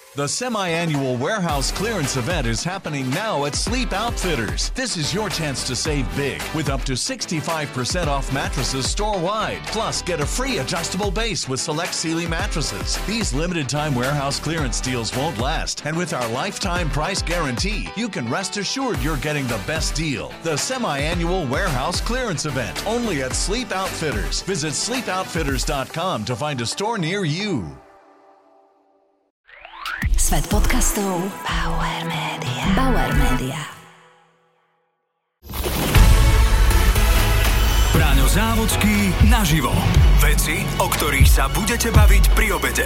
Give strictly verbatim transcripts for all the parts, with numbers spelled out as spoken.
The semi-annual warehouse clearance event is happening now at Sleep Outfitters. This is your chance to save big with up to sixty-five percent off mattresses store-wide. Plus, get a free adjustable base with select Sealy mattresses. These limited-time warehouse clearance deals won't last, and with our lifetime price guarantee, you can rest assured you're getting the best deal. The semi-annual warehouse clearance event, only at Sleep Outfitters. Visit sleep outfitters dot com to find a store near you. Svet podcastov Bauer Media. Bauer Media. Braňo Závodský naživo. Veci, o ktorých sa budete baviť pri obede.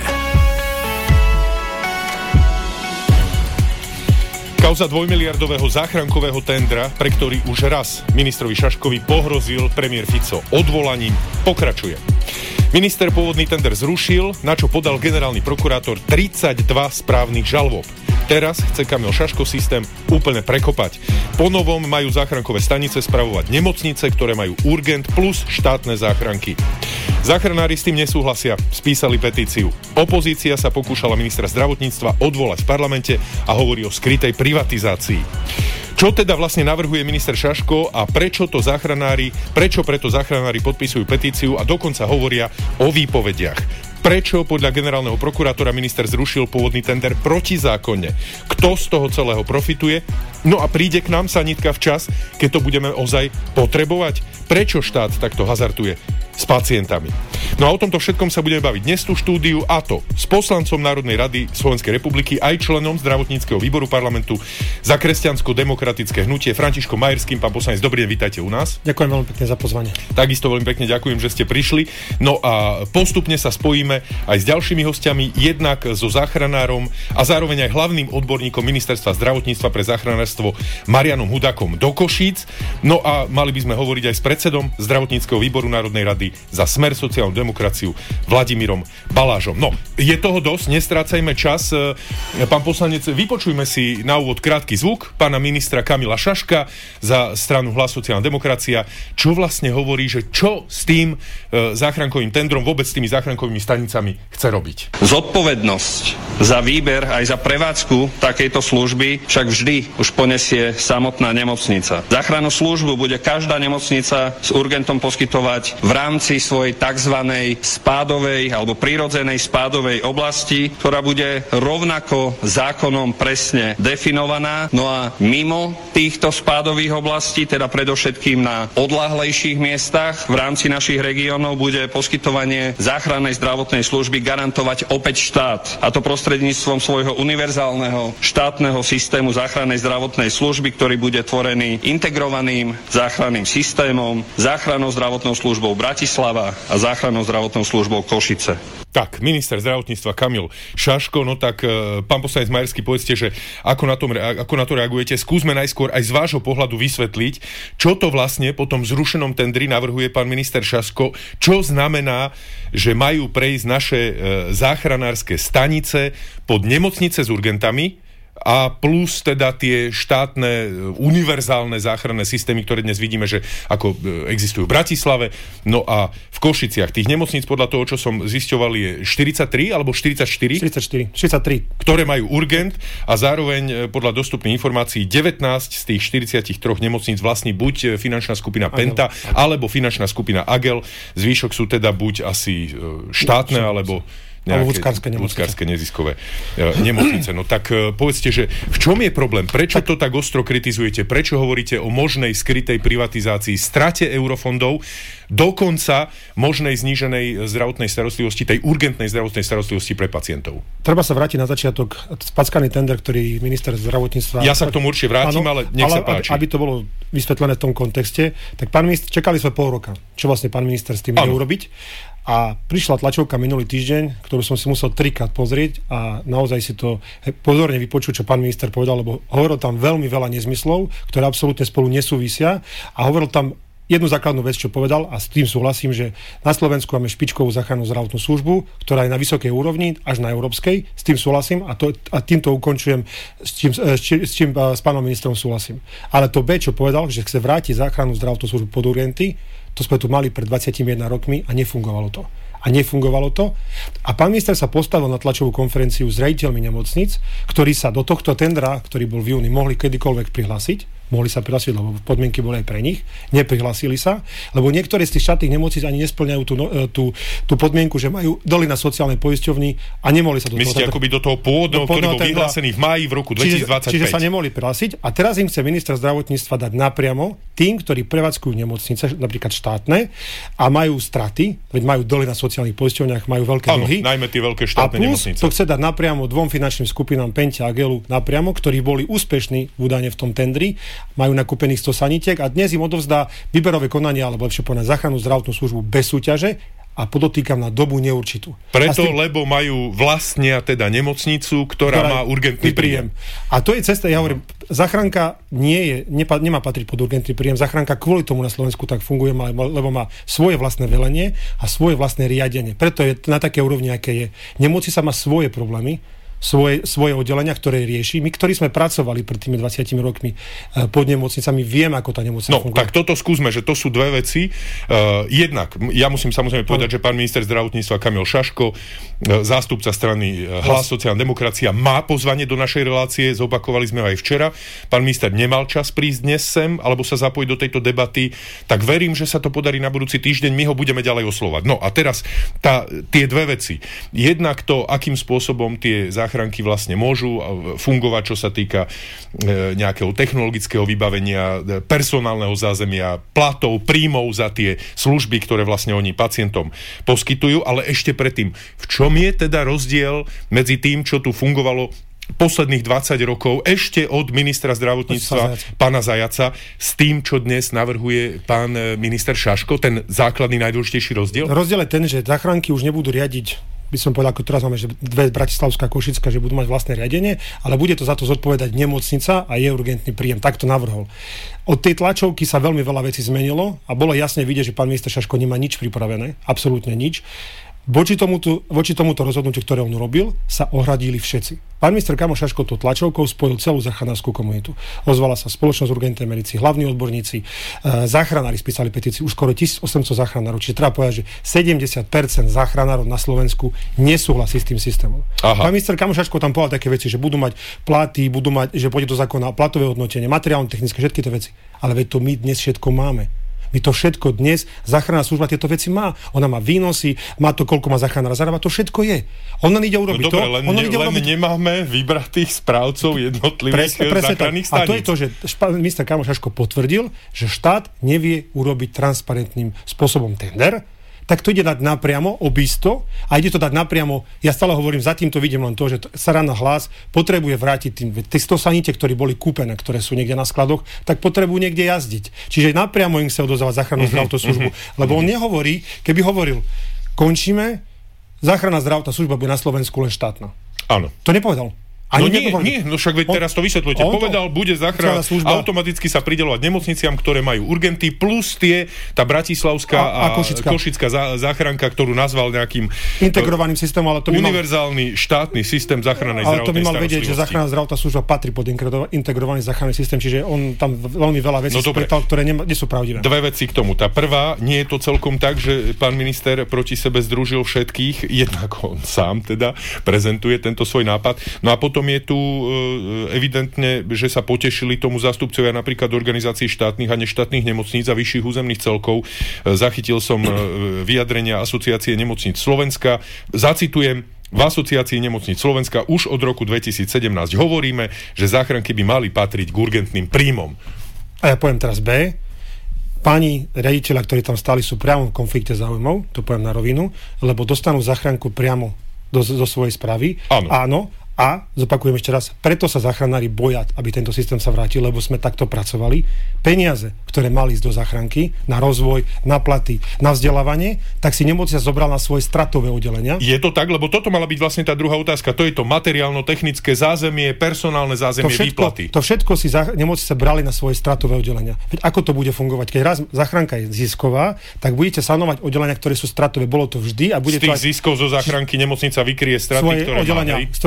Kauza dvojmiliardového záchrankového tendra, pre ktorý už raz ministrovi Šaškovi pohrozil premiér Fico odvolaním, pokračuje. Minister pôvodný tender zrušil, na čo podal generálny prokurátor tridsaťdva správnych žalôb. Teraz chce Kamil Šaško systém úplne prekopať. Po novom majú záchrankové stanice spravovať nemocnice, ktoré majú urgent plus štátne záchranky. Záchranári s tým nesúhlasia, spísali petíciu. Opozícia sa pokúšala ministra zdravotníctva odvolať v parlamente a hovorí o skrytej privatizácii. Čo teda vlastne navrhuje minister Šaško a prečo to záchranári, prečo preto záchranári podpisujú petíciu a dokonca hovoria o výpovediach? Prečo podľa generálneho prokurátora minister zrušil pôvodný tender protizákonne? Kto z toho celého profituje? No a príde k nám sanitka včas, keď to budeme ozaj potrebovať? Prečo štát takto hazarduje s pacientami? No a o tomto všetkom sa budeme baviť dnes tú štúdiu, a to s poslancom Národnej rady Slovenskej republiky, aj členom zdravotníckeho výboru parlamentu za kresťansko-demokratické hnutie Františkom Majerským. Pán poslanec, dobrý deň, vítajte u nás. Ďakujem veľmi pekne za pozvanie. Takisto veľmi pekne ďakujem, že ste prišli. No a postupne sa spojíme aj s ďalšími hostiami, jednak so záchranárom a zároveň aj hlavným odborníkom Ministerstva zdravotníctva pre záchranárstvo Marianom Hudákom do Košíc. No a mali by sme hovoriť aj s predsedom zdravotníckeho výboru Národnej rady za Smer sociálnu demokraciu Vladimírom Balážom. No, je toho dosť, nestrácajme čas. Pán poslanec, vypočujme si na úvod krátky zvuk pána ministra Kamila Šaška za stranu Hlas sociálna demokracia, čo vlastne hovorí, že čo s tým e, záchrankovým tendrom, vôbec s tými záchrankovými stanicami chce robiť. Zodpovednosť za výber aj za prevádzku takejto služby však vždy už ponesie samotná nemocnica. Záchrannú službu bude každá nemocnica s urgentom poskytovať v rámci svojej tzv. Spádovej alebo prírodzenej spádovej oblasti, ktorá bude rovnako zákonom presne definovaná. No a mimo týchto spádových oblastí, teda predovšetkým na odľahlejších miestach v rámci našich regiónov, bude poskytovanie záchrannej zdravotnej služby garantovať opäť štát. A to prostredníctvom svojho univerzálneho štátneho systému záchrannej zdravotnej služby, ktorý bude tvorený integrovaným záchranným systémom, záchrannou zdravotnou službou Bratislava a záchrannou zdravotnou službou Košice. Tak, minister zdravotníctva Kamil Šaško, no tak e, pán poslanec Majerský, povedzte, že ako na, tom, ako na to reagujete. Skúsme najskôr aj z vášho pohľadu vysvetliť, čo to vlastne po tom zrušenom tendri navrhuje pán minister Šaško, čo znamená, že majú prejsť naše e, záchranárske stanice pod nemocnice s urgentami a plus teda tie štátne univerzálne záchranné systémy, ktoré dnes vidíme, že ako existujú v Bratislave, no a v Košiciach. Tých nemocníc podľa toho, čo som zisťoval, je štyridsaťtri alebo štyridsaťštyri? štyridsaťštyri. štyridsaťtri. Ktoré majú urgent a zároveň podľa dostupných informácií devätnásť z tých štyridsaťtri nemocníc vlastní buď finančná skupina Penta, Agel. alebo finančná skupina Agel. Zvyšok sú teda buď asi štátne, alebo nejaké ľudskárske neziskové e, nemocnice. No tak e, povedzte, že v čom je problém? Prečo to tak ostro kritizujete? Prečo hovoríte o možnej skrytej privatizácii, strate eurofondov, dokonca možnej zníženej zdravotnej starostlivosti, tej urgentnej zdravotnej starostlivosti pre pacientov? Treba sa vrátiť na začiatok. Spackaný tender, ktorý minister zdravotníctva... Ja sa k tomu určite vrátim, áno, ale nech ale, sa páči. Aby to bolo vysvetlené v tom kontexte, tak pán minister, čakali sme pol roka. Čo vlastne pán minister s tým ide urobiť? A prišla tlačovka minulý týždeň, ktorú som si musel trikrát pozrieť a naozaj si to pozorne vypočuť, čo pán minister povedal, lebo hovoril tam veľmi veľa nezmyslov, ktoré absolútne spolu nesúvisia, a hovoril tam jednu základnú vec, čo povedal, a s tým súhlasím, že na Slovensku máme špičkovú záchrannú zdravotnú službu, ktorá je na vysokej úrovni, až na európskej. S tým súhlasím a, to, a týmto ukončujem, s čím, s, čím, s čím s pánom ministrom súhlasím. Ale to B, čo povedal, že chce vrátiť záchrannú zdravotnú službu pod urgenty, to sme tu mali pred dvadsiatimi jednými rokmi a nefungovalo to. a nefungovalo to. A pán minister sa postavil na tlačovú konferenciu s riaditeľmi nemocnic, ktorí sa do tohto tendra, ktorý bol v júni, mohli kedykoľvek prihlásiť. Mohli sa prihlásiť, lebo podmienky boli aj pre nich. Neprihlásili sa, lebo niektoré z tých štátnych nemocníc ani nesplňajú tú, tú, tú podmienku, že majú doly na sociálnej poisťovni a nemohli sa do toho... Myslíte akoby do toho pôvodného, ktorý bol vyhlásený v máji v roku dvetisíctvedvadsaťpäť. Čiže, čiže sa nemohli prihlásiť a teraz im chce minister zdravotníctva dať napriamo tým, ktorí prevádzkujú nemocnice, napríklad štátne, a majú straty, veď majú doly na sociálnych poisťovniach, majú veľké Áno, dlhy. najmä tie veľké štátne nemocnice. A plus to chce dať napriamo dvom finančným skupinám Pentia a Gelu napriamo, ktorí boli úspešní údajne v tom tendri, majú nakúpených sto sanitiek a dnes im odovzdá výberové konanie, alebo lepšie povedať záchrannú zdravotnú službu bez súťaže a podotýkam na dobu neurčitú. Preto, tým, lebo majú vlastnia teda nemocnicu, ktorá, ktorá má urgentný príjem. príjem. A to je cesta, ja hovorím, záchranka nie je, nepa, nemá patriť pod urgentný príjem. Záchranka kvôli tomu na Slovensku tak funguje, lebo má svoje vlastné velenie a svoje vlastné riadenie. Preto je na také úrovni, aké je. Nemocnica má svoje problémy, Svoje, svoje oddelenia, ktoré rieši. My, ktorí sme pracovali pred tými dvadsiatimi rokmi pod nemocnicami, vieme, ako tá nemocnica no, funguje. Tak toto skúsme, že to sú dve veci. Uh, jednak, ja musím samozrejme povedať, že pán minister zdravotníctva Kamil Šaško, zástupca strany Hlas sociálna demokracia, má pozvanie do našej relácie, zopakovali sme ho aj včera. Pán minister nemal čas prísť dnes sem, alebo sa zapojiť do tejto debaty, tak verím, že sa to podarí na budúci týždeň, my ho budeme ďalej oslovať. No a teraz tá, tie dve veci. Jednak to, akým spôsobom tie záchranky vlastne môžu fungovať, čo sa týka e, nejakého technologického vybavenia, personálneho zázemia, platov, príjmov za tie služby, ktoré vlastne oni pacientom poskytujú, ale ešte predtým, v čom je teda rozdiel medzi tým, čo tu fungovalo posledných dvadsať rokov, ešte od ministra zdravotníctva pána Zajaca, s tým, čo dnes navrhuje pán minister Šaško, ten základný najdôležitejší rozdiel? Rozdiel je ten, že záchranky už nebudú riadiť, by som povedal, ako teraz máme, že dve Bratislavská, Košická, že budú mať vlastné riadenie, ale bude to za to zodpovedať nemocnica a je urgentný príjem. Tak to navrhol. Od tej tlačovky sa veľmi veľa vecí zmenilo a bolo jasne vidieť, že pán minister Šaško nemá nič pripravené, absolútne nič. Voči tomuto, voči tomuto rozhodnutiu, ktoré on urobil, sa ohradili všetci. Pán minister Kamil Šaško to tlačovkou spojil celú záchranárskú komunitu. Ozvala sa spoločnosť urgentnej medicíny, hlavní odborníci, e, záchranári spísali petíciu, už skoro tisícosemsto záchranárov. Čiže treba povedať, že sedemdesiat percent záchranárov na Slovensku nesúhlasí s tým systémom. Aha. Pán minister Kamil Šaško tam povedal také veci, že budú mať platy, budú mať, že pôjde do zákona platové hodnotenie, materiálno-technické, všetky tie veci. Ale veď to my dnes všetko máme. My to všetko dnes, záchranná služba tieto veci má. Ona má výnosy, má to, koľko má záchranná zarába, to všetko je. On len ide urobiť no dobre, to. Len, on ne, ide len urobiť... nemáme vybratých správcov jednotlivých presne, presne záchranných staníc. A to je to, že minister Kamil Šaško potvrdil, že štát nevie urobiť transparentným spôsobom tender, tak to ide dať napriamo, obisto, a ide to dať napriamo, ja stále hovorím, zatím to vidím len to, že Strana Hlas potrebuje vrátiť tým, tie sto sanitiek, ktoré boli kúpené, ktoré sú niekde na skladoch, tak potrebujú niekde jazdiť. Čiže napriamo im chce odozvať záchrannú uh-huh, zdravotnú službu, uh-huh, lebo on nehovorí, keby hovoril, končíme, záchranná zdravotná služba bude na Slovensku len štátna. Áno. To nepovedal. Ani no nie, nie, no však veď on, teraz to vysvetľujete. Povedal, to, bude záchranná služba automaticky sa prideľovať nemocniciam, ktoré majú urgenty, plus tie, tá bratislavská a, a, a košická, košická zá, záchranka, ktorú nazval nejakým integrovaným systémom, ale to by univerzálny mal, štátny systém záchrannej zdravotnej starostlivosti. Ale to by mal vedieť, že záchranná zdravotná služba patrí pod integrovaný záchranný systém, čiže on tam veľmi veľa vecí no, spretal, ktoré nie, nie sú pravdivé. Dve veci k tomu. Tá prvá, nie je to celkom tak, že pán minister proti sebe združil všetkých, jednak on sám teda prezentuje tento svoj nápad. No a potom je tu evidentne, že sa potešili tomu zástupcovia napríklad organizácií štátnych a neštátnych nemocníc a vyšších územných celkov. Zachytil som vyjadrenia Asociácie nemocníc Slovenska. Zacitujem: v Asociácii nemocníc Slovenska už od roku dvetisícsedemnásť hovoríme, že záchranky by mali patriť k urgentným príjmom. A ja poviem teraz B. Páni riaditeľa, ktorí tam stáli, sú priamo v konflikte záujmov, to poviem na rovinu, lebo dostanú záchranku priamo do, do svojej správy. Áno. Áno. A, zopakujem ešte raz, preto sa záchranári boja, aby tento systém sa vrátil, lebo sme takto pracovali. Peniaze, ktoré mali ísť do záchranky, na rozvoj, na platy, na vzdelávanie, tak si nemocnica zobral na svoje stratové oddelenia. Je to tak, lebo toto mala byť vlastne tá druhá otázka. To je to materiálno-technické zázemie, personálne zázemie, to všetko, výplaty. To všetko si zá, nemocnice brali na svoje stratové oddelenia. Veď ako to bude fungovať? Keď raz záchranka je zisková, tak budete sanovať oddelenia, ktoré sú stratové. Bolo to vždy a bude z tých to aj... ziskov zo záchranky nemocnica vykrie straty, ktoré oddelenia, má, ktoré on nemá.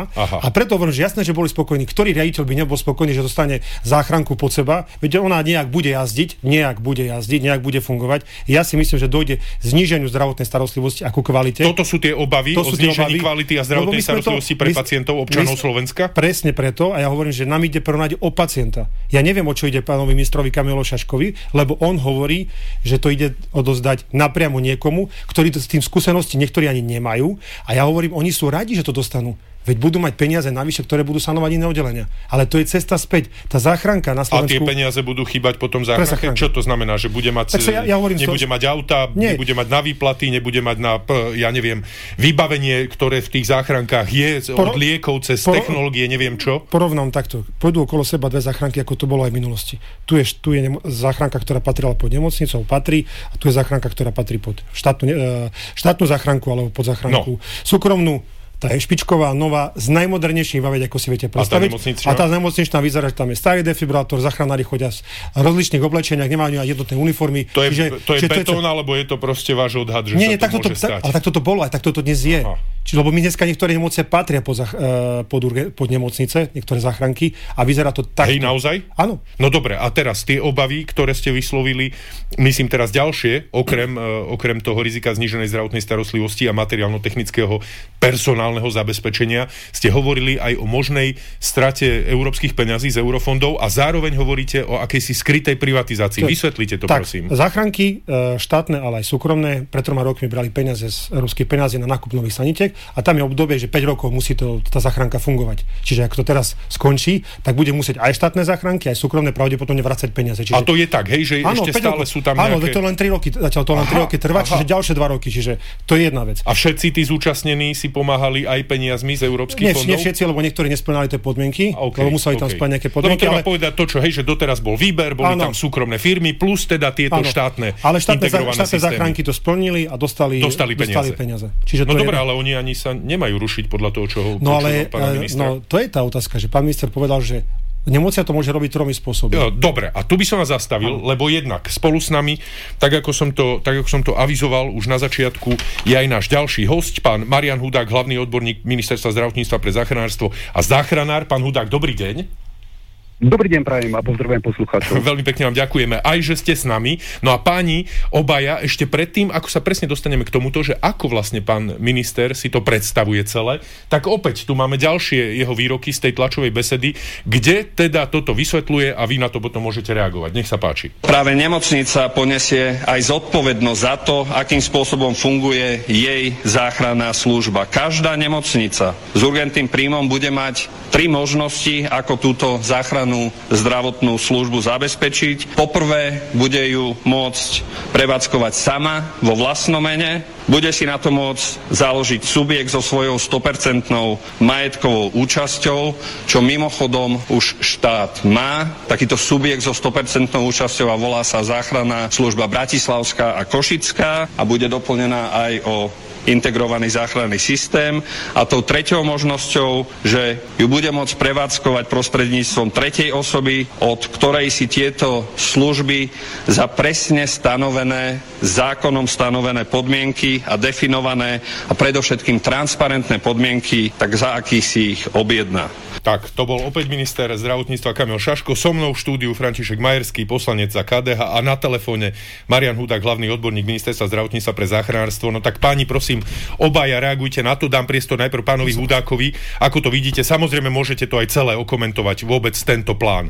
doma. Aha. A preto hovorím, že jasné, že boli spokojní. Ktorý riaditeľ by nebol spokojný, že dostane záchranku pod seba? Veď ona nejak bude jazdiť, nejak bude jazdiť, nejak bude fungovať. Ja si myslím, že dojde zníženiu zdravotnej starostlivosti a ku kvalite. Toto sú tie obavy to o znížení kvality a zdravotnej starostlivosti to, pre my, pacientov občanov my, Slovenska? Presne preto, a ja hovorím, že nám ide prvom o pacienta. Ja neviem, o čo ide pánovi ministrovi Kamilovi Šaškovi, lebo on hovorí, že to ide odozdať napriamo niekomu, ktorý to s tým skúsenosti niektorí ani nemajú. A ja hovorím, oni sú radi, že to dostanú. Veď budú mať peniaze navyše, ktoré budú sanovať iné oddelenia. Ale to je cesta späť. Tá záchranka na Slovensku... A tie peniaze budú chýbať potom záchranke? Čo to znamená? Že bude mať, ja, ja hovorím, nebude to... mať auta, Nie. nebude mať na výplaty, nebude mať na, ja neviem, vybavenie, ktoré v tých záchrankách je, Por... od liekov cez Por... technológie, neviem čo? Porovnám takto. Pôjdu okolo seba dve záchranky, ako to bolo aj v minulosti. Tu je, tu je nemo... záchranka, ktorá patrila pod nemocnicou, patrí, a tu je záchranka, ktorá patrí pod štátnu, štátnu záchranku alebo pod záchranku no. súkromnú. Tá je špičková, nová, z najmodernejších vaveď, ako si viete predstaviť. A tá nemocničná vyzerá, že tam je starý defibrilátor, záchranári chodia v rozličných oblečeniach, nemajú ani jednotné uniformy. To je, čiže, to je betón, to, alebo je to proste váš odhad, že nie, sa nie, to môže to, stať? Ale takto to bolo, aj takto to dnes je. Čiže, lebo my dneska niektoré nemocnice patria pod, pod, pod nemocnice, niektoré záchranky, a vyzerá to tak. Hej, naozaj? Áno. No dobre, a teraz tie obavy, ktoré ste vyslovili, myslím teraz ďalšie, okrem, okrem toho rizika zníženej zdravotnej starostlivosti a materiálno-technického personálneho zabezpečenia, ste hovorili aj o možnej strate európskych peňazí z eurofondov a zároveň hovoríte o akejsi skrytej privatizácii. To, Vysvetlite to, tak, prosím. Záchranky štátne, ale aj súkromné, pred troma rokmi brali peniaze z európskych peňazí na nákup nových sanitiek a tam je obdobie, že päť rokov musí to, tá záchranka fungovať. Čiže ak to teraz skončí, tak bude musieť aj štátne záchranky, aj súkromné pravdepodobne vracať peniaze. Čiže... A to je tak, hej, že áno, ešte stále rokov. Sú tam áno, nejaké... to len tri roky, zatiaľ to len tri roky trvá, čiže ďalšie dva roky, čiže to je jedna vec. A všetci tí zúčastnení si pomáhali aj peniazmi z európskych nie, fondov? Nie všetci, lebo niektorí nesplňali tie podmienky, okay, lebo museli okay. tam splňať nejaké podmienky. No treba ale... povedať to, čo, hej, že doteraz bol výber, boli áno. tam súkromné firmy, plus teda tieto áno. štátne ale štátne, integrované štátne záchranky to splnili a dostali, dostali peniaze. Dostali peniaze. Čiže no to dobré, je... ale oni ani sa nemajú rušiť podľa toho, čo ho no ale no, to je tá otázka, že pán minister povedal, že nemocnica to môže robiť tromi spôsobmi. Dobre, a tu by som vás zastavil, ano. Lebo jednak spolu s nami, tak ako som to, tak ako som to avizoval už na začiatku, je aj náš ďalší hosť, pán Marian Hudák, hlavný odborník Ministerstva zdravotníctva pre záchranárstvo a záchranár. Pán Hudák, dobrý deň. Dobrý deň prajem a pozdravujem poslucháčov. Veľmi pekne vám ďakujeme aj, že ste s nami. No a páni obaja, ešte predtým, ako sa presne dostaneme k tomuto, že ako vlastne pán minister si to predstavuje celé, tak opäť tu máme ďalšie jeho výroky z tej tlačovej besedy, kde teda toto vysvetľuje a vy na to potom môžete reagovať. Nech sa páči. Práve nemocnica ponesie aj zodpovednosť za to, akým spôsobom funguje jej záchranná služba. Každá nemocnica s urgentným príjmom bude mať tri možnosti, ako túto záchrannú zdravotnú službu zabezpečiť. Poprvé, bude ju môcť prevádzkovať sama vo vlastnom mene, bude si na to môcť založiť subjekt so svojou sto percent majetkovou účasťou, čo mimochodom už štát má. Takýto subjekt so sto percent účasťou a volá sa záchranná služba Bratislavská a Košická a bude doplnená aj o integrovaný záchranný systém a tou treťou možnosťou, že ju bude môcť prevádzkovať prostredníctvom tretej osoby, od ktorej si tieto služby za presne stanovené, zákonom stanovené podmienky a definované a predovšetkým transparentné podmienky, tak za aký si ich objedná. Tak, to bol opäť minister zdravotníctva Kamil Šaško, so mnou v štúdiu František Majerský, poslanec za ká dé há a na telefóne Marian Hudák, hlavný odborník Ministerstva zdravotníctva pre záchranárstvo. No tak páni, prosím, obaja reagujte na to, dám priestor najprv pánovi Hudákovi. Ako to vidíte? Samozrejme, môžete to aj celé okomentovať, vôbec tento plán.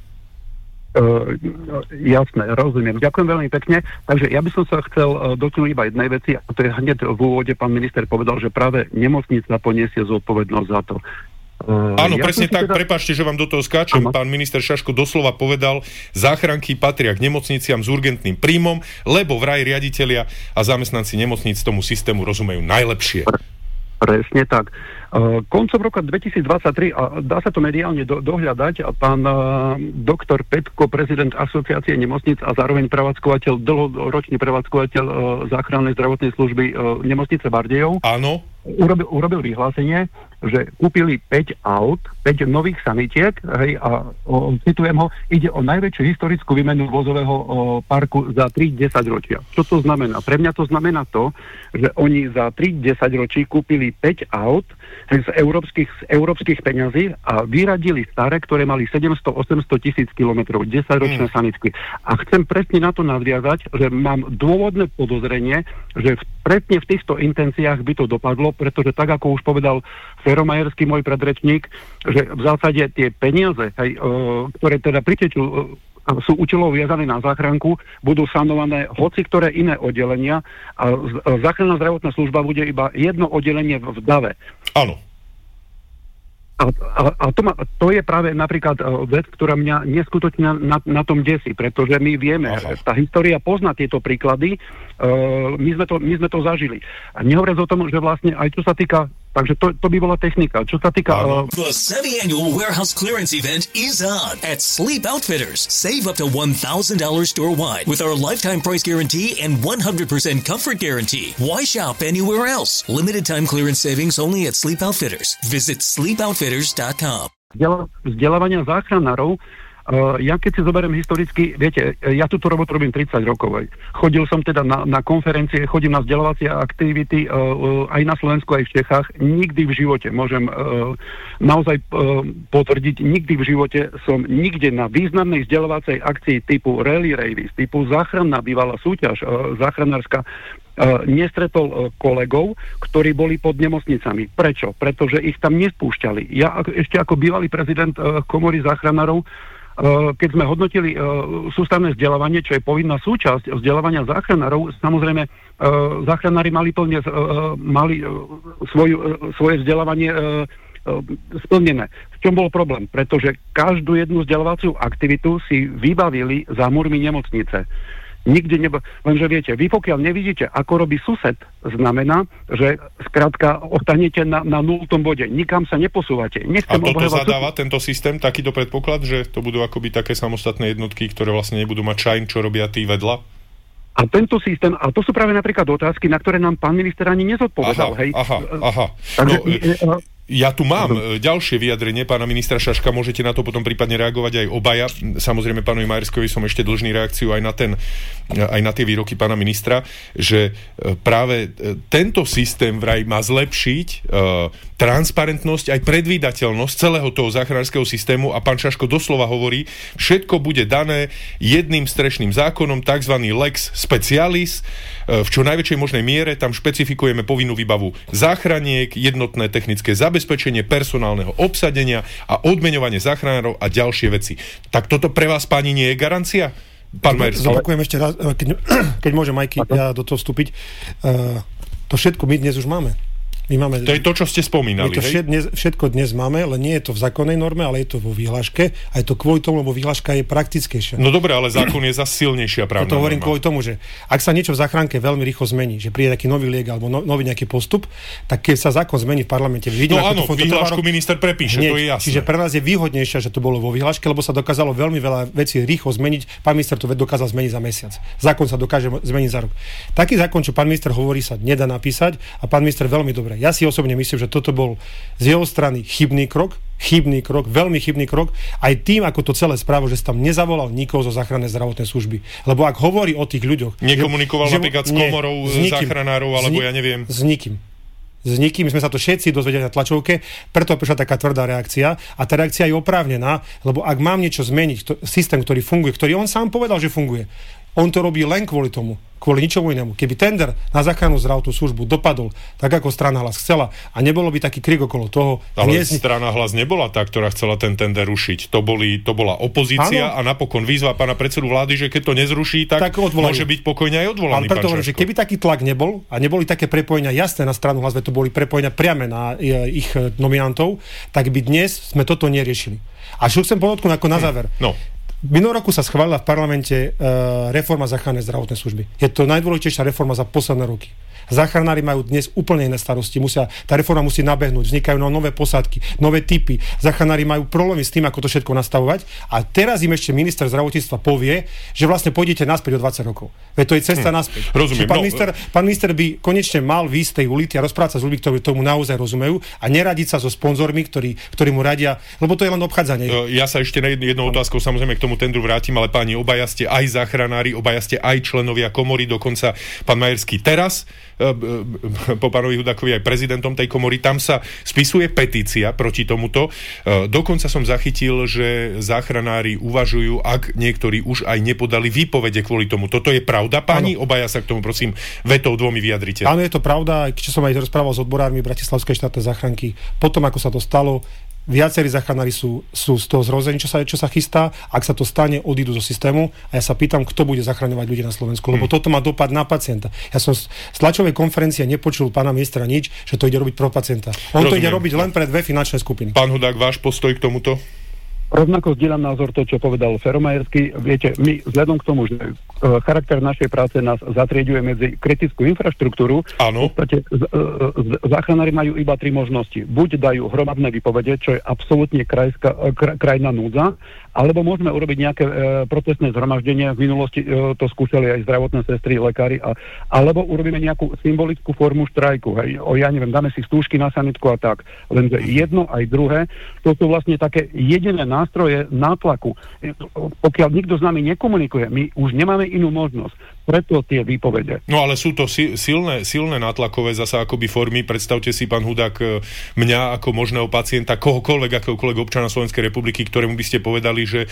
Uh, jasné, rozumiem. Ďakujem veľmi pekne. Takže ja by som sa chcel uh, dotknúť iba jednej veci, a to je hneď v úvode pán minister povedal, že práve nemocnica poniesie zodpovednosť za to. Uh, Áno, ja presne tak, teda... prepáčte, že vám do toho skáčem. Aha. Pán minister Šaško doslova povedal, záchranky patria k nemocniciam s urgentným príjmom, lebo vraj riaditelia a zamestnanci nemocníc tomu systému rozumejú najlepšie. Presne tak. Uh, koncom roka dvetisícdvadsaťtri, a dá sa to mediálne do, dohľadať, a pán uh, doktor Petko, prezident asociácie nemocníc a zároveň prevádzkovateľ, dlhoročný prevádzkovateľ uh, záchrannej zdravotnej služby uh, nemocnice Bardejov, áno, urobil, urobil vyhlásenie, že kúpili päť aut, päť nových sanitiek, hej, a o, citujem ho, ide o najväčšiu historickú výmenu vozového o, parku za tri desaťročia. Čo to znamená? Pre mňa to znamená to, že oni za tri desaťročí kúpili päť aut hej, z európskych, z európskych peňazí a vyradili staré, ktoré mali sedemsto osemsto tisíc kilometrov, desaťročné mm. sanitky. A chcem presne na to nadviazať, že mám dôvodné podozrenie, že v, presne v týchto intenciách by to dopadlo, pretože tak, ako už povedal Feromajerský, môj predrečník, že v zásade tie peniaze, hej, e, ktoré teda pritečú, e, sú účelovo viazané na záchranku, budú sanované hoci ktoré iné oddelenia a z, záchranná zdravotná služba bude iba jedno oddelenie v dave. Áno. A, a, a to, ma, to je práve napríklad uh, vec, ktorá mňa neskutočne na, na tom desí, pretože my vieme, Aha. tá história pozná tieto príklady, uh, my, sme to, my sme to zažili. A nehovoriac o tom, že vlastne aj čo sa týka, takže to, to by bola technika. Čo sa týka... Uh, The semi-annual warehouse clearance event is on at Sleep Outfitters. Save up to one thousand dollars store-wide with our lifetime price guarantee and one hundred percent comfort guarantee. Why shop anywhere else? Limited time clearance savings only at Sleep Outfitters. Visit sleep outfitters dot com. Vzdelávania záchranárov. Uh, ja keď si zoberiem historicky, viete, ja túto robotu robím tridsať rokov. Aj. Chodil som teda na, na konferencie, chodím na vzdelávacie aktivity uh, uh, aj na Slovensku, aj v Čechách. Nikdy v živote, môžem uh, naozaj uh, potvrdiť, nikdy v živote som nikde na významnej vzdelávacej akcii typu Rally Ravis, typu záchranná bývalá súťaž, uh, záchranárska, Uh, nestretol uh, kolegov, ktorí boli pod nemocnicami. Prečo? Pretože ich tam nespúšťali. Ja ako, ešte ako bývalý prezident uh, komory záchranárov, uh, keď sme hodnotili uh, sústavné vzdelávanie, čo je povinná súčasť vzdelávania záchranárov, samozrejme uh, záchranári mali plne uh, mali uh, svoju, uh, svoje vzdelávanie uh, splnené. V čom bol problém? Pretože každú jednu vzdelávaciu aktivitu si vybavili za múrmi nemocnice. Nikde nebo... Lenže viete, vy pokiaľ nevidíte, ako robí sused, znamená, že skrátka ostanete na, na nultom bode. Nikam sa neposúvate. Nechcem a toto obhajovať zadáva sused... tento systém, takýto predpoklad, že to budú akoby také samostatné jednotky, ktoré vlastne nebudú mať šajn, čo robia tí vedľa? A tento systém, a to sú práve napríklad otázky, na ktoré nám pán minister ani nezodpovedal. Aha, hej. aha, aha. Takže, no, ja tu mám ďalšie vyjadrenie pána ministra Šaška, môžete na to potom prípadne reagovať aj obaja. Samozrejme pánovi Majerskovi som ešte dlžný reakciu aj na, ten, aj na tie výroky pána ministra, že práve tento systém vraj má zlepšiť uh, transparentnosť aj predvídateľnosť celého toho záchranárskeho systému a pán Šaško doslova hovorí, všetko bude dané jedným strešným zákonom, takzvaný lex specialis, v čo najväčšej možnej miere tam špecifikujeme povinnú výbavu záchraniek, jednotné technické zabezpečenie, personálneho obsadenia a odmeňovanie záchranárov a ďalšie veci. Tak toto pre vás, páni, nie je garancia? Pán Majerský. Zopakujem ešte raz, keď, keď môžem, Majky, ja do toho vstúpiť. Uh, to všetko my dnes už máme. My máme, to je to, čo ste spomínali, to všet, dnes, všetko dnes máme, ale nie je to v zákonnej norme, ale je to vo vyhláške. A je to kvôli tomu, lebo vyhláška je praktickejšia. No dobre, ale zákon je zase silnejšia právna norma. To hovorím norma. kvôli tomu, že ak sa niečo v záchranke veľmi rýchlo zmení, že príde taký nový liek alebo no, nový nejaký postup, tak keď sa zákon zmení v parlamente, vidíme, no áno, vyhlášku minister prepíše, hneď, to je jasné. Čiže pre nás je výhodnejšie, že to bolo vo vyhláške, lebo sa dokázalo veľmi veľa vecí rýchlo zmeniť. Pán minister to dokázal zmeniť za mesiac. Zákon sa dokáže zmeniť za rok. Taký zákon, čo pán minister hovorí, sa nedá napísať a pán minister veľmi dobre. Ja si osobne myslím, že toto bol z jeho strany chybný krok, chybný krok, veľmi chybný krok, aj tým, ako to celé správo, že sa tam nezavolal nikoho zo záchrannej zdravotnej služby. Lebo ak hovorí o tých ľuďoch... Nekomunikoval že, napríklad že, s komorou nie, záchranárov, alebo nik, ja neviem. S nikým. S nikým, sme sa to všetci dozvedeli na tlačovke, preto prišla taká tvrdá reakcia a tá reakcia je oprávnená, lebo ak mám niečo zmeniť, to, systém, ktorý funguje, ktorý on sám povedal, že funguje, on to robí len kvôli tomu, kvôli ničomu inému. Keby tender na záchrannú zdravotnú službu dopadol tak, ako strana Hlas chcela a nebolo by taký krik okolo toho... Ale dnes... strana Hlas nebola tá, ktorá chcela ten tender rušiť. To, boli, to bola opozícia, ano. A napokon výzva pána predsedu vlády, že keď to nezruší, tak, tak môže byť pokojne aj odvolaný. Ale preto hovorím, že keby taký tlak nebol a neboli také prepojenia jasné na stranu Hlas, to boli prepojenia priame na ich nominantov, tak by dnes sme toto neriešili. A čo chcem podotknúť ako na záver. No. minulý roku sa schválila v parlamente uh, reforma záchrannej zdravotnej služby. Je to najdôležitejšia reforma za posledné roky. Záchranári majú dnes úplne iné starosti. Musia, tá reforma musí nabehnúť, vznikajú nové posádky, nové typy. Záchranári majú problémy s tým, ako to všetko nastavovať. A teraz im ešte minister zdravotníctva povie, že vlastne pôjdete naspäť o dvadsať rokov. Veď to je cesta hm. naspäť. Rozumiem. Pán, no, minister, pán minister by konečne mal výjsť z tej ulity a rozprávať sa s ľuďmi, ktorí tomu naozaj rozumejú a neradiť sa so sponzormi, ktorí, ktorí mu radia, lebo to je len obchádzanie. Ja sa ešte jednou otázkou samozrejme k tomu tendru vrátim, ale páni, obaja ste aj záchranári, obaja ste aj členovia komory, dokonca pán Majerský teraz po pánovi Hudákovi aj prezidentom tej komory. Tam sa spisuje petícia proti tomuto. Dokonca som zachytil, že záchranári uvažujú, ak niektorí už aj nepodali výpovede kvôli tomu. Toto je pravda, páni? Ano. Obaja sa k tomu, prosím, vetou dvomi vyjadrite. Áno, je to pravda, keď som aj rozprával s odborármi Bratislavskej štátnej záchranky. Potom, ako sa to stalo, viacerí záchranári sú, sú z toho zrození, čo sa, čo sa chystá. Ak sa to stane, odídu zo systému a ja sa pýtam, kto bude zachraňovať ľudí na Slovensku, lebo hmm. toto má dopad na pacienta. Ja som z tlačovej konferencie nepočul pána ministra nič, že to ide robiť pro pacienta. On Rozumiem. To ide robiť len pre dve finančné skupiny. Pán Hudák, váš postoj k tomuto? Rovnako zdieľam názor to, čo povedal Feromajersky. Viete, my vzhľadom k tomu, že charakter našej práce nás zatrieďuje medzi kritickú infraštruktúru, áno. V podstate z, z, záchranári majú iba tri možnosti. Buď dajú hromadné výpovede, čo je absolútne krajská, kraj, krajná núdza, alebo môžeme urobiť nejaké e, protestné zhromaždenie. V minulosti e, to skúšali aj zdravotné sestry, lekári, a, alebo urobíme nejakú symbolickú formu štrajku. Hej. O, ja neviem, dáme si stúžky na sanitku a tak. Lenže jedno aj druhé, to sú vlastne také jediné nástroje nátlaku. Pokiaľ nikto s nami nekomunikuje, my už nemáme inú možnosť. Preto tie výpovede. No ale sú to si, silné, silné nátlakové zasa akoby formy. Predstavte si, pán Hudák, mňa ako možného pacienta, kohokoľvek, akokoľvek občana Slovenskej republiky, ktorému by ste povedali, že e,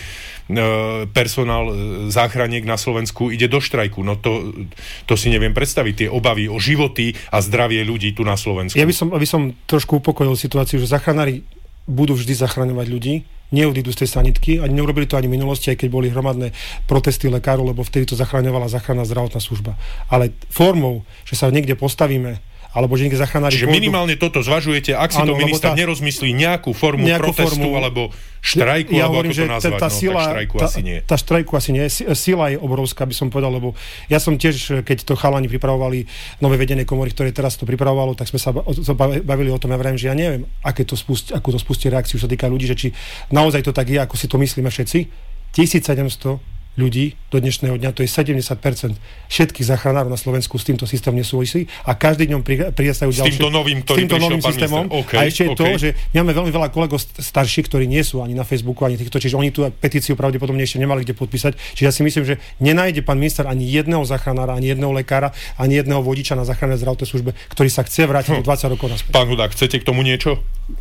personál záchraniek na Slovensku ide do štrajku. No to, to si neviem predstaviť. Tie obavy o životy a zdravie ľudí tu na Slovensku. Ja by som, aby som trošku upokojil situáciu, že záchranári budú vždy zachraňovať ľudí, neodídu z tej sanitky a neurobili to ani v minulosti, aj keď boli hromadné protesty lekárov, lebo vtedy to zachraňovala záchranná zdravotná služba. Ale formou, že sa niekde postavíme, alebo že niekde záchranári... Čiže pôjdu... minimálne toto zvažujete, ak si ano, to minister tá... nerozmyslí nejakú formu nejakú protestu, formu... alebo štrajku, ja alebo hovorím, ako to nazvať, tá, tá no, sila, tak štrajku tá, asi nie. Tá štrajku asi nie. Sila je obrovská, by som povedal, lebo ja som tiež, keď to chalani pripravovali nové vedenie komory, ktoré teraz to pripravovalo, tak sme sa bavili o tom, ja vravím, že ja neviem, aké to spustí, akú to spustí reakciu, čo sa týka ľudí, že či naozaj to tak je, ako si to myslíme všetci. tisícsedemsto ľudí do dnešného dňa, to je sedemdesiat percent všetkých záchranárov na Slovensku s týmto systémom nesúvisí a každý dňom prijastajú ďalšie. S týmto novým, ktorý s týmto novým systémom. Okay, a ešte je okay. to, že my máme veľmi veľa kolegov starších, ktorí nie sú ani na Facebooku, ani týchto, čiže oni tú petíciu pravdepodobne ešte nemali kde podpísať. Čiže ja si myslím, že nenájde pán minister ani jedného záchranára, ani jedného lekára, ani jedného vodiča na záchrannej zdravotnej službe, ktorý sa chce vrátiť hm. do dvadsať rokov naspäť. Pán Hudák, chcete k tomu niečo?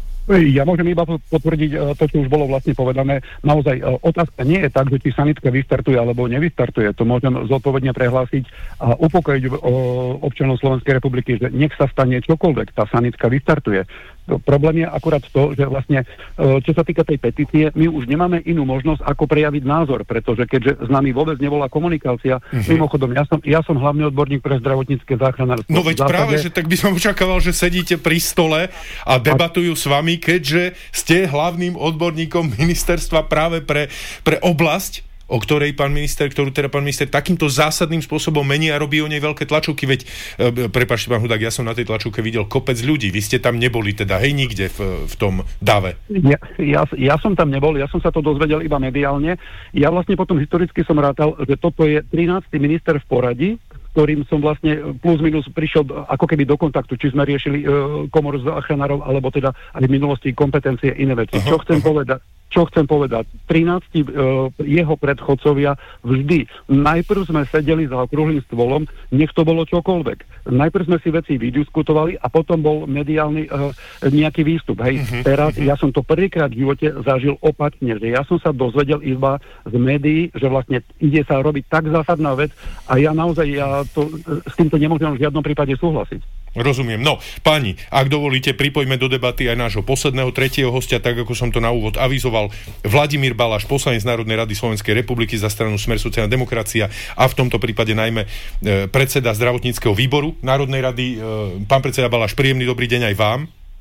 Ja môžem iba potvrdiť to, čo už bolo vlastne povedané. Naozaj otázka nie je tak, že či sanitka vystartuje alebo nevystartuje. To môžem zodpovedne prehlásiť a upokojiť občanov Slovenskej republiky, že nech sa stane čokoľvek, tá sanitka vystartuje. Problém je akurát to, že vlastne, čo sa týka tej petície, my už nemáme inú možnosť, ako prejaviť názor, pretože keďže s nami vôbec nebola komunikácia, mm-hmm. mimochodom, ja som, ja som hlavný odborník pre zdravotnícke záchranárstvo. No veď zásade... práve, že tak by som očakával, že sedíte pri stole a debatujú s vami, keďže ste hlavným odborníkom ministerstva práve pre, pre oblasť, o ktorej pán minister, ktorú teda pán minister takýmto zásadným spôsobom mení a robí o nej veľké tlačovky. Veď, e, prepáčte, pán Hudák, ja som na tej tlačovke videl kopec ľudí. Vy ste tam neboli teda, hej, nikde v, v tom dave. Ja, ja, ja som tam nebol, ja som sa to dozvedel iba mediálne. Ja vlastne potom historicky som rátal, že toto je trinásty minister v poradí, ktorým som vlastne plus minus prišiel ako keby do kontaktu, či sme riešili e, komoru záchranárov, alebo teda aj v minulosti kompetencie iné veci. Aha, Čo chcem aha. povedať? Čo chcem povedať? trinásti uh, jeho predchodcovia vždy. Najprv sme sedeli za okrúhlym stôlom, nech to bolo čokoľvek. Najprv sme si veci vydiskutovali a potom bol mediálny uh, nejaký výstup. Hej, uh-huh, teraz uh-huh. ja som to prvýkrát v živote zažil opačne, že ja som sa dozvedel iba z médií, že vlastne ide sa robiť tak zásadná vec a ja naozaj ja to, s týmto nemôžem v žiadnom prípade súhlasiť. Rozumiem. No, páni, ak dovolíte, pripojme do debaty aj nášho posledného tretieho hostia, tak ako som to na úvod avizoval. Vladimír Balaš, poslanec Národnej rady Slovenskej republiky za stranu Smer sociálna demokracia a v tomto prípade najmä e, predseda zdravotníckeho výboru Národnej rady. E, pán predseda Balaš, príjemný dobrý deň aj vám.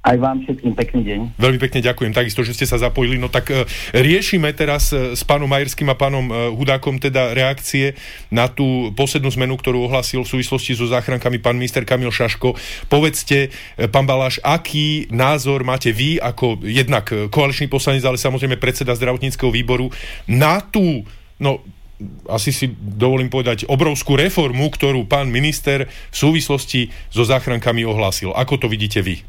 Aj vám všetkým pekný deň. Veľmi pekne ďakujem, takisto, že ste sa zapojili. No tak e, riešime teraz e, s pánom Majerským a pánom e, Hudákom teda reakcie na tú poslednú zmenu, ktorú ohlasil v súvislosti so záchrankami pán minister Kamil Šaško. Povedzte, e, pán Baláš, aký názor máte vy ako jednak koaličný poslanec, ale samozrejme predseda zdravotníckeho výboru na tú, no asi si dovolím povedať, obrovskú reformu, ktorú pán minister v súvislosti so záchrankami ohlásil. Ako to vidíte vy?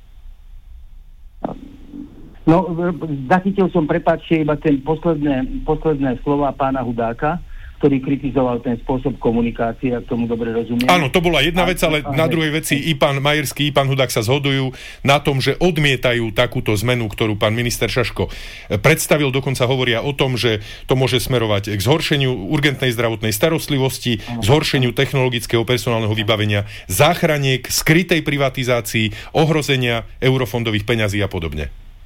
No, zachytil som, prepáčte, iba ten posledné, posledné slova pána Hudáka, ktorý kritizoval ten spôsob komunikácie, ak tomu dobre rozumiem. Áno, to bola jedna vec, ale na druhej veci i pán Majerský, i pán Hudák sa zhodujú na tom, že odmietajú takúto zmenu, ktorú pán minister Šaško predstavil. Dokonca hovoria o tom, že to môže smerovať k zhoršeniu urgentnej zdravotnej starostlivosti, k zhoršeniu technologického personálneho vybavenia, záchraniek, skrytej privatizácii, ohrozenia eurofondových peňazí a podobne.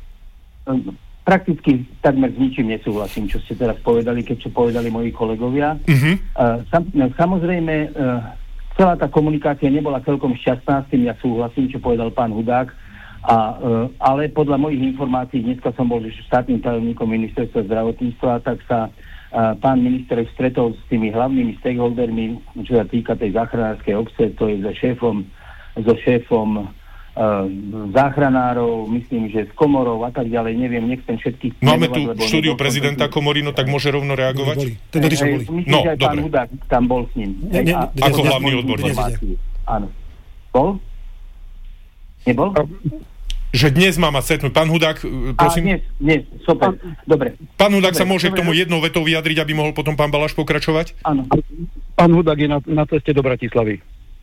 Prakticky takmer s ničím nesúhlasím, čo ste teraz povedali, keď čo povedali moji kolegovia. Uh-huh. Uh, sam, no, samozrejme, uh, celá tá komunikácia nebola celkom šťastná, s tým ja súhlasím, čo povedal pán Hudák, a, uh, ale podľa mojich informácií, dneska som bol štátnym tajomníkom ministerstva zdravotníctva, tak sa uh, pán minister stretol s tými hlavnými stakeholdermi, čo sa týka tej záchranárskej obce, to je so šéfom, so šéfom záchranárov, myslím, že s komorou a tak ďalej, neviem, nechcem všetkých... Máme tu štúdiu prezidenta komory, no tak môže rovno reagovať? Ten boli. Hey, myslím, no, že aj dobre. Pán Hudák tam bol s ním. Ne, ne, a, ako hlavný odborník. Áno. Bol? Nebol? Že dnes má mať stretnúť. Pán Hudák, prosím... A, dnes, dnes, super, dobre. Pán Hudák dobre, sa môže dobre. K tomu jednou vetou vyjadriť, aby mohol potom pán Baláš pokračovať? Áno. Pán Hudák je na, na ceste do Bratislavy.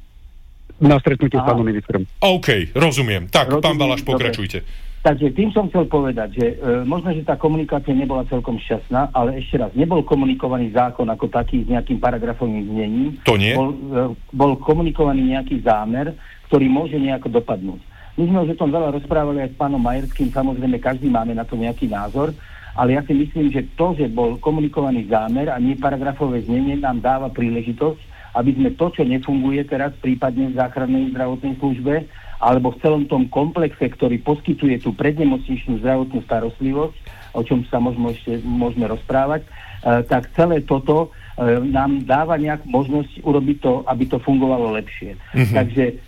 Na stretnutie s pánom ministrom. OK, rozumiem. Tak, rozumiem, pán Baláš, pokračujte. Dobre. Takže tým som chcel povedať, že e, možno, že tá komunikácia nebola celkom šťastná, ale ešte raz, nebol komunikovaný zákon ako taký s nejakým paragrafovým znením. To nie. Bol, e, bol komunikovaný nejaký zámer, ktorý môže nejako dopadnúť. My sme už o tom veľa rozprávali aj s pánom Majerským, samozrejme každý máme na to nejaký názor, ale ja si myslím, že to, že bol komunikovaný zámer a nie paragrafové znenie, nám dáva príležitosť, aby sme to, čo nefunguje teraz prípadne v záchrannej zdravotnej službe alebo v celom tom komplexe, ktorý poskytuje tú prednemocničnú zdravotnú starostlivosť, o čom sa môžeme ešte môžeme rozprávať, e, tak celé toto e, nám dáva nejakú možnosť urobiť to, aby to fungovalo lepšie. Mm-hmm. Takže e,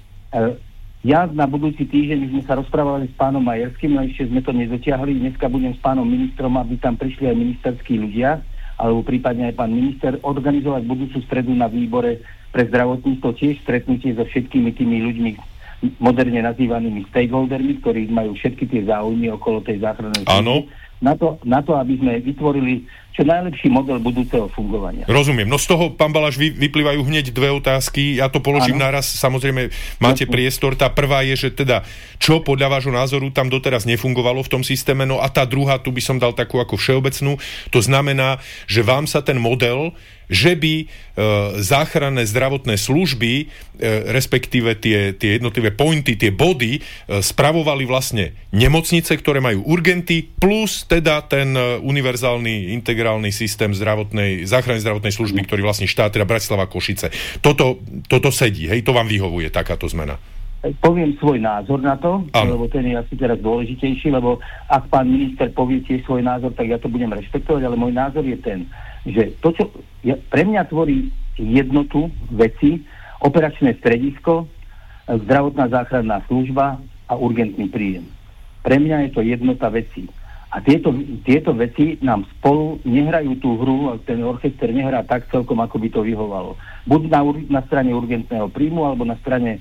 ja na budúci týždeň sme sa rozprávali s pánom Majerským, ale ešte sme to nedotiahli. Dneska budem s pánom ministrom, aby tam prišli aj ministerskí ľudia, alebo prípadne aj pán minister, organizovať budúcu stredu na výbore pre zdravotníctvo tiež stretnutie so všetkými tými ľuďmi, moderne nazývanými stakeholdermi, ktorí majú všetky tie záujmy okolo tej záchrannej služby. Na to, na to, aby sme vytvorili čo najlepší model budúceho fungovania. Rozumiem. No z toho, pán Baláš, vy, vyplývajú hneď dve otázky. Ja to položím ano. naraz. Samozrejme, máte Jasne. priestor. Tá prvá je, že teda, čo podľa vášho názoru tam doteraz nefungovalo v tom systéme. No a tá druhá, tu by som dal takú ako všeobecnú. To znamená, že vám sa ten model, že by e, záchranné zdravotné služby, e, respektíve tie, tie jednotlivé pointy, tie body, e, spravovali vlastne nemocnice, ktoré majú urgenty, plus teda ten e, univerzálny integrálny systém zdravotnej, záchrannej zdravotnej služby, ktorý vlastne štát, teda Bratislava, Košice. Toto, toto sedí, hej? To vám vyhovuje, takáto zmena? Poviem svoj názor na to, ano. Lebo ten je asi teraz dôležitejší, lebo ak pán minister povie tiež svoj názor, tak ja to budem rešpektovať, ale môj názor je ten, že to, čo ja, pre mňa tvorí jednotu veci, operačné stredisko, zdravotná záchranná služba a urgentný príjem. Pre mňa je to jednota vecí. A tieto, tieto veci nám spolu nehrajú tú hru, a ten orchester nehrá tak celkom, ako by to vyhovalo. Buď na, na strane urgentného príjmu, alebo na strane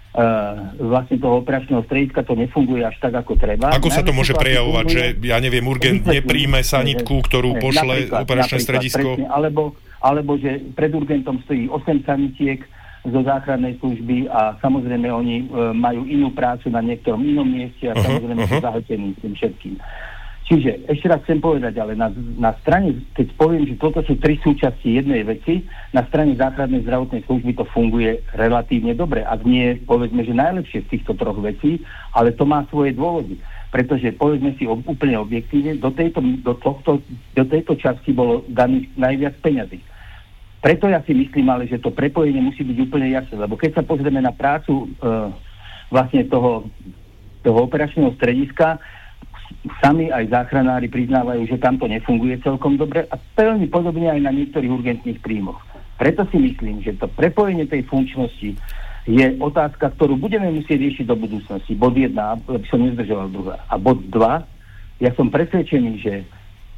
Uh, vlastne toho operačného strediska to nefunguje až tak, ako treba. Ako sa to môže prejavovať, že ja neviem, urgent nepríjme sanitku, ktorú pošle operačné stredisko? Presne, alebo, alebo že pred urgentom stojí osem sanitiek zo záchrannej služby a samozrejme oni uh, majú inú prácu na niektorom inom mieste a uh-huh, samozrejme uh-huh. sú zahltení s tým všetkým. Čiže ešte raz chcem povedať, ale na, na strane, keď poviem, že toto sú tri súčasti jednej veci, na strane záchrannej zdravotnej služby to funguje relatívne dobre. Ak nie, povedzme, že najlepšie z týchto troch vecí, ale to má svoje dôvody. Pretože, povedzme si ob, úplne objektívne, do tejto, do, tohto, do tejto časti bolo daných najviac peňazí. Preto ja si myslím, ale že to prepojenie musí byť úplne jasné, lebo keď sa pozrieme na prácu e, vlastne toho toho operačného strediska sami aj záchranári priznávajú, že tam to nefunguje celkom dobre a veľmi podobne aj na niektorých urgentných príjmoch. Preto si myslím, že to prepojenie tej funkčnosti je otázka, ktorú budeme musieť riešiť do budúcnosti. Bod jedna, aby som nezdržoval druhá. A bod dva, ja som presvedčený, že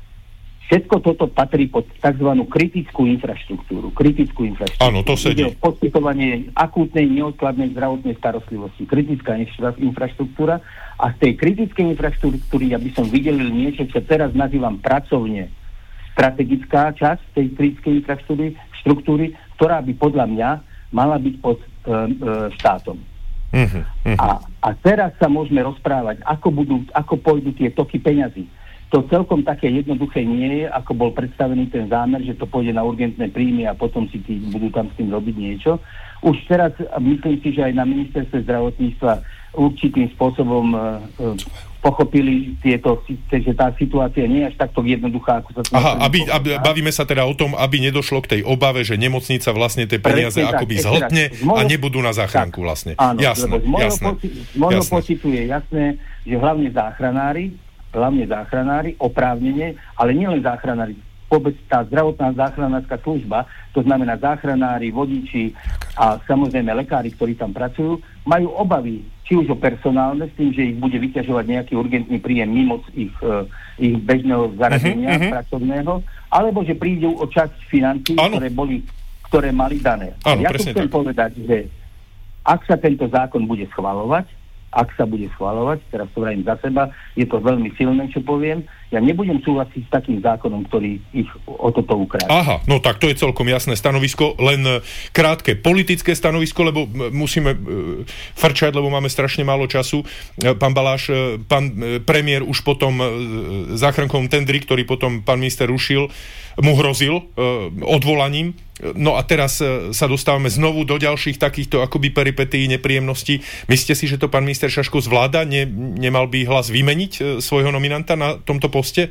všetko toto patrí pod tzv. Kritickú infraštruktúru. Kritickú infraštruktúru. Áno, to sedí. Ide o poskytovanie akútnej, neodkladnej zdravotnej starostlivosti. Kritická infraštruktúra. A z tej kritickej infraštruktúry ja by som vydelil niečo, čo teraz nazývam pracovne strategická časť tej kritickej infraštruktúry, štruktúry, ktorá by podľa mňa mala byť pod e, e, štátom. Uh-huh, uh-huh. A, a teraz sa môžeme rozprávať, ako, budú, ako pôjdu tie toky peňazí. To celkom také jednoduché nie je, ako bol predstavený ten zámer, že to pôjde na urgentné príjmy a potom si tí budú tam s tým robiť niečo. Už teraz myslím si, že aj na ministerstve zdravotníctva určitým spôsobom e, e, pochopili tieto, že tá situácia nie je až takto jednoduchá, ako sa... Aha, aby, aby, bavíme sa teda o tom, aby nedošlo k tej obave, že nemocnica vlastne tie peniaze Presne akoby tak, zhltne a nebudú na záchranku tak, vlastne. Áno, jasné, z môjho, jasné, poci- z môjho jasné. pocitu je jasné, že hlavne záchranári, hlavne záchranári, oprávnene, ale nielen záchranári, vôbec tá zdravotná záchranárska služba, to znamená záchranári, vodiči a samozrejme lekári, ktorí tam pracujú, majú obavy, či už o personálne, s tým, že ich bude vyťažovať nejaký urgentný príjem mimo ich, uh, ich bežného zaradenia uh-huh, pracovného, alebo že prídu o časť financií, ktoré boli, ktoré mali dané. Áno, ja tu chcem tak. povedať, že ak sa tento zákon bude schvaľovať, ak sa bude schvaľovať, teraz to vravím za seba, je to veľmi silné, čo poviem, ja nebudem súhlasiť s takým zákonom, ktorý ich o toto ukráda. Aha, no tak to je celkom jasné stanovisko, len krátke politické stanovisko, lebo musíme frčať, lebo máme strašne málo času. Pán Baláš, pán premiér už po tom záchrankovom tendri, ktorý potom pán minister rušil, mu hrozil odvolaním. No a teraz sa dostávame znovu do ďalších takýchto akoby peripetí, nepríjemností. Myslíte si, že to pán minister Šaško zvláda? Ne, nemal by hlas vymeniť svojho nominanta na tomto poste?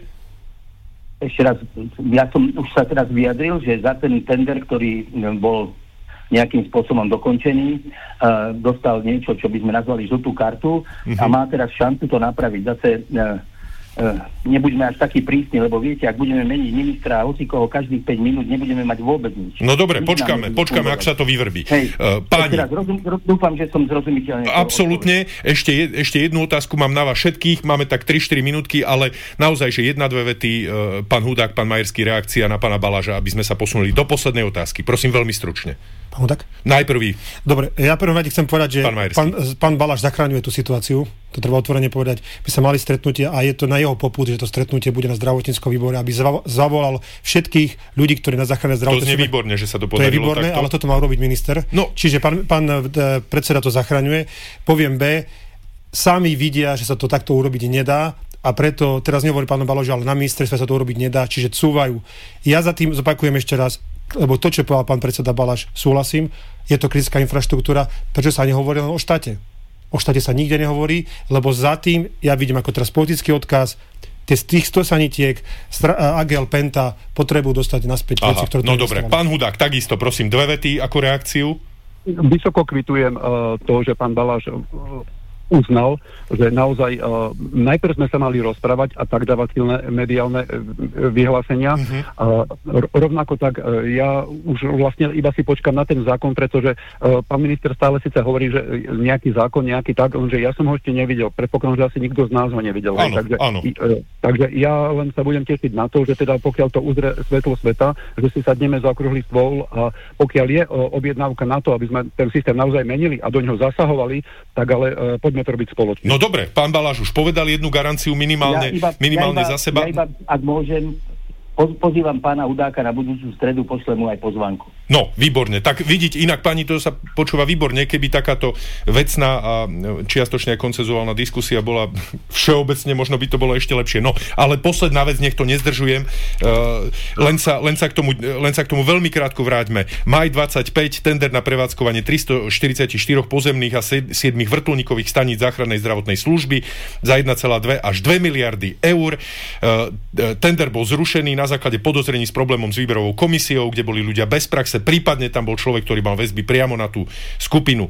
Ešte raz, ja som už sa teraz vyjadril, že za ten tender, ktorý bol nejakým spôsobom dokončený, uh, dostal niečo, čo by sme nazvali žltú kartu uh-huh. a má teraz šancu to napraviť. Zase uh, Uh, nebuďme až taký prísni, lebo viete, ak budeme meniť ministra a hocikoho každých päť minút, nebudeme mať vôbec nič. No dobre, nič počkáme, počkáme, ak sa to vyvrbí. Hej, uh, páni. Teraz rozum, dúfam, že som zrozumiteľne... Absolútne, ešte, ešte jednu otázku mám na vás všetkých, máme tak tri štyri minútky, ale naozaj, že jedna, dve vety, uh, pán Hudák, pán Majerský, reakcia na pána Baláža, aby sme sa posunuli do poslednej otázky. Prosím, veľmi stručne. Pán Hudák? Najprvý. Dobre, ja prvom rade chcem povedať, že pán, pán, pán Baláš zachraňuje tú situáciu, to treba otvorene povedať, by sa mali stretnutie a je to na jeho popud, že to stretnutie bude na zdravotníckom výbore, aby zavolal všetkých ľudí, ktorí na záchrane zdravotníctva. To je výborné, že sa to podarilo. To je výborné, takto. Ale toto má urobiť minister. No. Čiže pán, pán predseda to zachraňuje. Poviem B, sami vidia, že sa to takto urobiť nedá a preto, teraz nehovorí pán Balož, ale na ministerstve sa to urobiť nedá, čiže cúvajú. Ja za tým zopakujem ešte raz, lebo to, čo povedal pán predseda Baláš, súhlasím, je to kritická infraštruktúra, prečo sa nehovorí len o štáte? O štáte sa nikde nehovorí, lebo za tým, ja vidím ako teraz politický odkaz, tie z tých sto sanitiek, Agel, Penta potrebujú dostať naspäť Aha, veci, ktoré... No dobre, pán Hudák, takisto prosím, dve vety ako reakciu. Vysoko kvitujem uh, to, že pán Baláš uh, uznal, že naozaj uh, najprv sme sa mali rozprávať a tak dávať silné mediálne uh, vyhlásenia. Uh-huh. Uh, rovnako tak uh, ja už vlastne iba si počkam na ten zákon, pretože uh, pán minister stále síce hovorí, že nejaký zákon, nejaký tak, lenže ja som ho ešte nevidel. Predpokladám, že asi nikto z nás ho nevidel. Áno, takže, áno. Uh, takže ja len sa budem tešiť na to, že teda pokiaľ to uzrie svetlo sveta, že si sadneme za okrúhly stôl a pokiaľ je uh, objednávka na to, aby sme ten systém naozaj menili a do ňoho zasahovali, tak ale uh, poďme to robiť spoločne. No dobre, pán Baláš už povedal jednu garanciu minimálne, ja iba, minimálne ja iba, za seba. Ja iba, ak môžem, pozývam pána Hudáka na budúcu stredu, pošlem mu aj pozvánku. No, výborne. Tak vidíte, inak pani, to sa počúva výborne, keby takáto vecná a čiastočne aj konsenzuálna diskusia bola všeobecne, možno by to bolo ešte lepšie. No, ale posledná vec, nech to nezdržujem, uh, len, sa, len, sa k tomu, len sa k tomu veľmi krátko vráťme. Maj dvadsaťpäť, tender na prevádzkovanie tristoštyridsaťštyri pozemných a sedem vrtuľníkových staníc záchrannej zdravotnej služby za jeden celá dva až dve miliardy eur. Uh, tender bol zrušený na základe podozrení s problémom s výberovou komisiou, kde boli ľudia bez praxe, prípadne tam bol človek, ktorý mal väzby priamo na tú skupinu.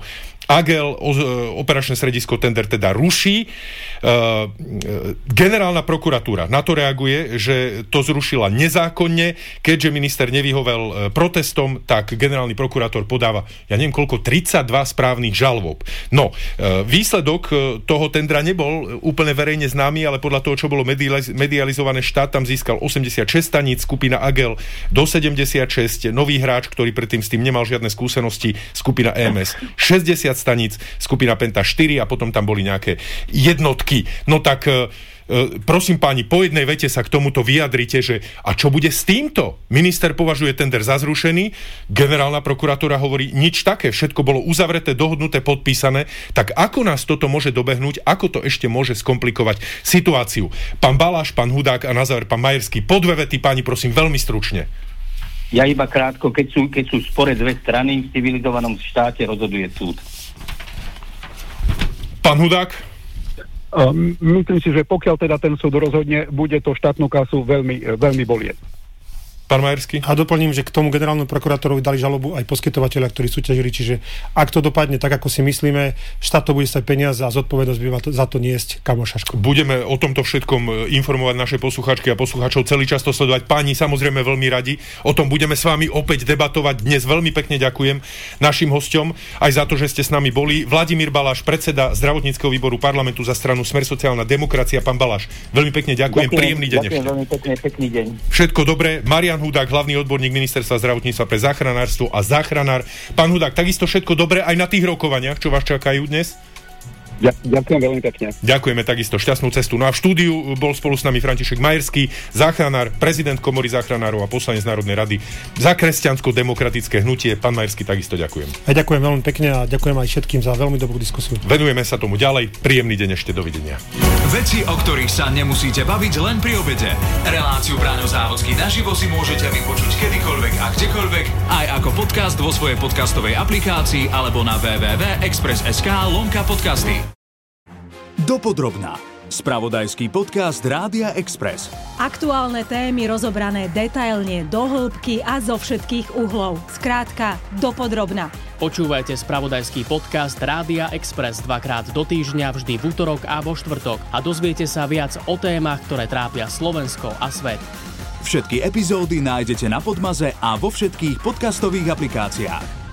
Agel, operačné stredisko tender teda ruší. Generálna prokuratúra na to reaguje, že to zrušila nezákonne, keďže minister nevyhovel protestom, tak generálny prokurátor podáva, ja neviem koľko, tridsaťdva správnych žalob. No, výsledok toho tendra nebol úplne verejne známy, ale podľa toho, čo bolo medializované, štát tam získal osemdesiatšesť staníc, skupina Agel do sedemdesiatšesť, nový hráč, ktorý predtým s tým nemal žiadne skúsenosti, skupina é em es šesťdesiat staníc, skupina Penta štyri a potom tam boli nejaké jednotky. No tak e, e, prosím páni, po jednej vete sa k tomuto vyjadrite, že a čo bude s týmto? Minister považuje tender za zrušený, generálna prokuratúra hovorí nič také, všetko bolo uzavreté, dohodnuté, podpísané, tak ako nás toto môže dobehnúť, ako to ešte môže skomplikovať situáciu? Pán Baláš, pán Hudák a na záver pán Majerský, po dve vety páni, prosím, veľmi stručne. Ja iba krátko, keď sú, keď sú spore dve strany, v civilizovanom štáte rozhoduje súd. Pán Hudák? Um, myslím si, že pokiaľ teda ten súd rozhodne, bude to štátnu kasu veľmi, veľmi bolieť. Pán Majerský? A doplním, že k tomu generálnemu prokurátorovi dali žalobu aj poskytovateľia, ktorí súťažili, čiže ak to dopadne tak, ako si myslíme, štát to bude stať peniaze a zodpovednosť by to, za to niesť Kamo Šaško. Budeme o tomto všetkom informovať naše poslucháčky a poslucháčov, celý čas to sledovať. Páni, samozrejme veľmi radi. O tom budeme s vami opäť debatovať. Dnes veľmi pekne ďakujem našim hosťom aj za to, že ste s nami boli. Vladimír Baláš, predseda zdravotníckeho výboru parlamentu za stranu Smer sociálna demokracia. Pán Baláš, veľmi pekne ďakujem. ďakujem Príjemný deň. Ďakujem veľmi pekne, pekný deň. Všetko dobré. Marian Hudák, hlavný odborník Ministerstva zdravotníctva pre záchranárstvo a záchranár. Pán Hudák, takisto všetko dobré aj na tých rokovaniach, čo vás čakajú dnes? Ďakujem veľmi pekne. Ďakujeme takisto, šťastnú cestu. No a v štúdiu bol spolu s nami František Majerský, záchranár, prezident Komory záchranárov a poslanec Národnej rady za kresťansko-demokratické hnutie. Pán Majerský, takisto ďakujem. A ďakujem veľmi pekne a ďakujem aj všetkým za veľmi dobrú diskusiu. Venujeme sa tomu ďalej. Príjemný deň ešte, dovidenia. Veci, o ktorých sa nemusíte baviť len pri obede. Reláciu Braňo Závodský naživo si môžete vypočuť kedykoľvek a kdekoľvek, aj ako podcast vo svojej podcastovej aplikácii alebo na w w w bodka express bodka es ká lomka podcasty. Dopodrobná. Spravodajský podcast Rádia Express. Aktuálne témy rozobrané detailne, do hĺbky a zo všetkých uhlov. Skrátka, dopodrobná. Počúvajte spravodajský podcast Rádia Express dvakrát do týždňa, vždy v utorok a vo štvrtok a dozviete sa viac o témach, ktoré trápia Slovensko a svet. Všetky epizódy nájdete na Podmaze a vo všetkých podcastových aplikáciách.